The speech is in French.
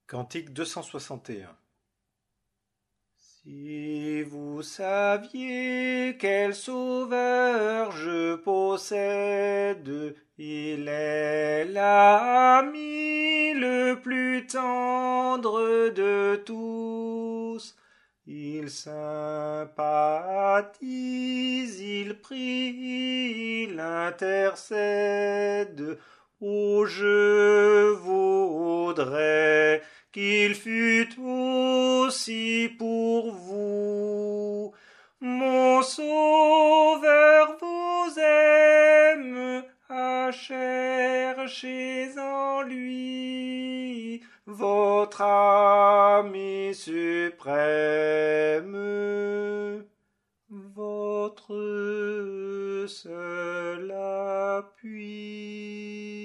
Cantique 261. Si vous saviez quel sauveur je possède, il est l'ami le plus tendre de tous. Il sympathise, il prie, il intercède. Oh, je voudrais qu'il fût aussi pour vous. Mon sauveur vous aime, à chercher en lui votre ami suprême, votre seul appui.